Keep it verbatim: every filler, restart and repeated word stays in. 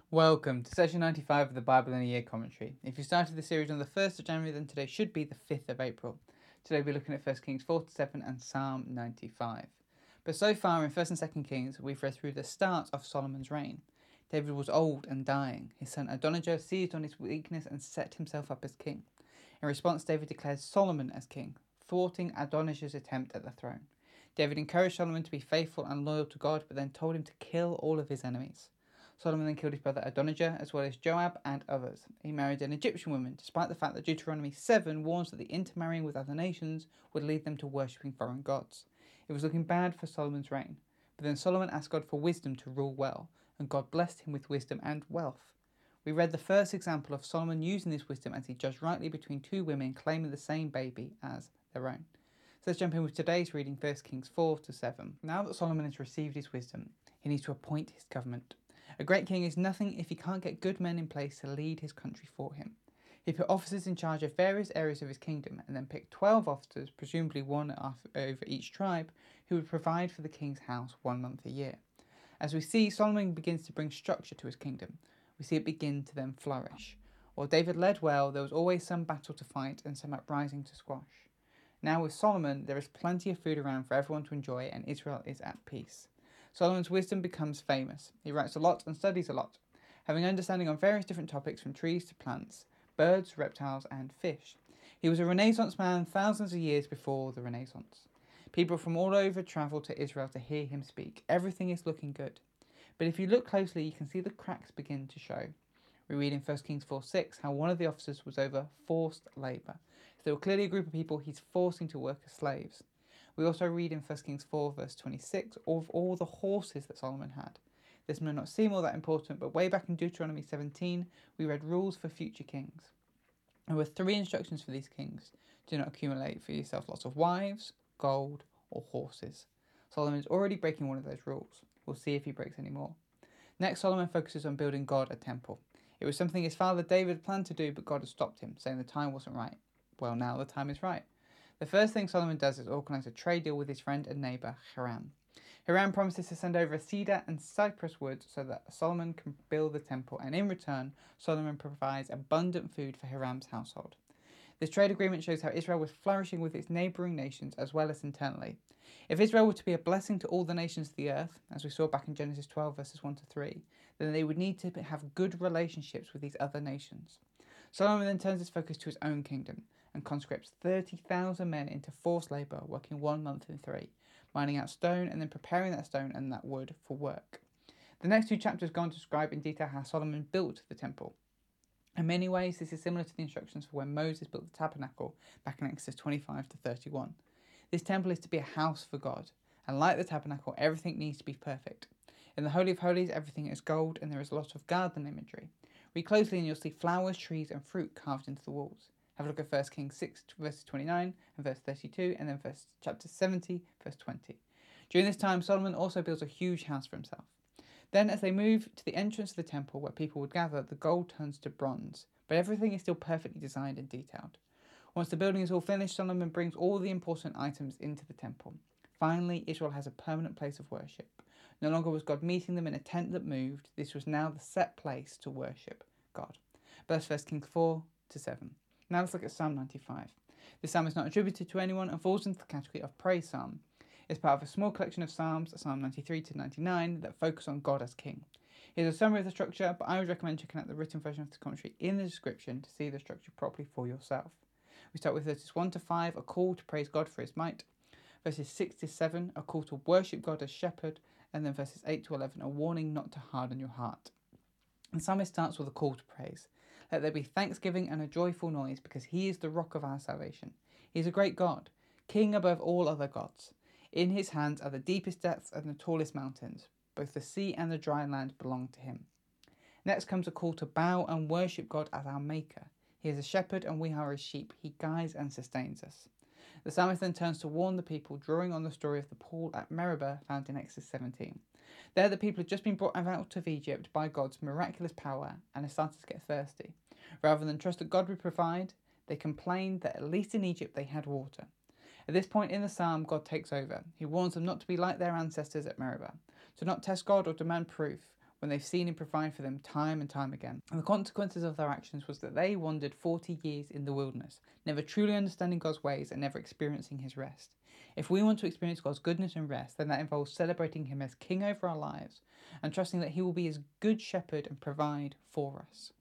Welcome to session ninety-five of the Bible in a Year commentary. If you started the series on the first of January, then today should be the fifth of April. Today we're looking at First Kings four to seven and Psalm ninety-five. But so far in First and Second Kings, we've read through the start of Solomon's reign. David was old and dying. His son Adonijah seized on his weakness and set himself up as king. In response, David declared Solomon as king, thwarting Adonijah's attempt at the throne. David encouraged Solomon to be faithful and loyal to God, but then told him to kill all of his enemies. Solomon then killed his brother Adonijah, as well as Joab and others. He married an Egyptian woman, despite the fact that Deuteronomy seven warns that the intermarrying with other nations would lead them to worshipping foreign gods. It was looking bad for Solomon's reign. But then Solomon asked God for wisdom to rule well, and God blessed him with wisdom and wealth. We read the first example of Solomon using this wisdom as he judged rightly between two women claiming the same baby as their own. So let's jump in with today's reading, First Kings four to seven. Now that Solomon has received his wisdom, he needs to appoint his government. A great king is nothing if he can't get good men in place to lead his country for him. He put officers in charge of various areas of his kingdom and then picked twelve officers, presumably one over each tribe, who would provide for the king's house one month a year. As we see, Solomon begins to bring structure to his kingdom. We see it begin to then flourish. While David led well, there was always some battle to fight and some uprising to squash. Now with Solomon, there is plenty of food around for everyone to enjoy and Israel is at peace. Solomon's wisdom becomes famous. He writes a lot and studies a lot, having understanding on various different topics from trees to plants, birds, reptiles and fish. He was a Renaissance man thousands of years before the Renaissance. People from all over travel to Israel to hear him speak. Everything is looking good. But if you look closely, you can see the cracks begin to show. We read in First Kings four six how one of the officers was over forced labour. So there were clearly a group of people he's forcing to work as slaves. We also read in First Kings four verse twenty-six of all the horses that Solomon had. This may not seem all that important, but way back in Deuteronomy seventeen, we read rules for future kings. There were three instructions for these kings. Do not accumulate for yourself lots of wives, gold, or horses. Solomon is already breaking one of those rules. We'll see if he breaks any more. Next, Solomon focuses on building God a temple. It was something his father David planned to do, but God had stopped him, saying the time wasn't right. Well, now the time is right. The first thing Solomon does is organise a trade deal with his friend and neighbour, Hiram. Hiram promises to send over a cedar and cypress wood so that Solomon can build the temple, and in return, Solomon provides abundant food for Hiram's household. This trade agreement shows how Israel was flourishing with its neighbouring nations as well as internally. If Israel were to be a blessing to all the nations of the earth, as we saw back in Genesis twelve verses one to three, then they would need to have good relationships with these other nations. Solomon then turns his focus to his own kingdom and conscripts thirty thousand men into forced labour, working one month in three, mining out stone and then preparing that stone and that wood for work. The next two chapters go on to describe in detail how Solomon built the temple. In many ways, this is similar to the instructions for when Moses built the tabernacle back in Exodus twenty-five to thirty-one. This temple is to be a house for God, and like the tabernacle, everything needs to be perfect. In the Holy of Holies, everything is gold and there is a lot of garden imagery. Read closely and you'll see flowers, trees and fruit carved into the walls. Have a look at First Kings six verses twenty-nine and verse thirty-two, and then verse chapter seventy verse twenty. During this time, Solomon also builds a huge house for himself. Then as they move to the entrance of the temple where people would gather, the gold turns to bronze, but everything is still perfectly designed and detailed. Once the building is all finished, Solomon brings all the important items into the temple. Finally, Israel has a permanent place of worship. No longer was God meeting them in a tent that moved. This was now the set place to worship God. But that's First Kings four to seven. Now let's look at Psalm ninety-five. This psalm is not attributed to anyone and falls into the category of praise psalm. It's part of a small collection of psalms, Psalm ninety-three to ninety-nine, that focus on God as King. Here's a summary of the structure, but I would recommend checking out the written version of the commentary in the description to see the structure properly for yourself. We start with verses one to five, a call to praise God for his might. Verses six to seven, a call to worship God as shepherd. And then verses eight to eleven, a warning not to harden your heart. The psalmist starts with a call to praise. Let there be thanksgiving and a joyful noise, because he is the rock of our salvation. He is a great God, king above all other gods. In his hands are the deepest depths and the tallest mountains. Both the sea and the dry land belong to him. Next comes a call to bow and worship God as our maker. He is a shepherd and we are his sheep. He guides and sustains us. The psalmist then turns to warn the people, drawing on the story of the pool at Meribah found in Exodus seventeen. There the people had just been brought out of Egypt by God's miraculous power and had started to get thirsty. Rather than trust that God would provide, they complained that at least in Egypt they had water. At this point in the psalm, God takes over. He warns them not to be like their ancestors at Meribah, to not test God or demand proof. when they've seen him provide for them time and time again. And the consequences of their actions was that they wandered forty years in the wilderness, never truly understanding God's ways and never experiencing his rest. If we want to experience God's goodness and rest, then that involves celebrating him as King over our lives and trusting that he will be his good shepherd and provide for us.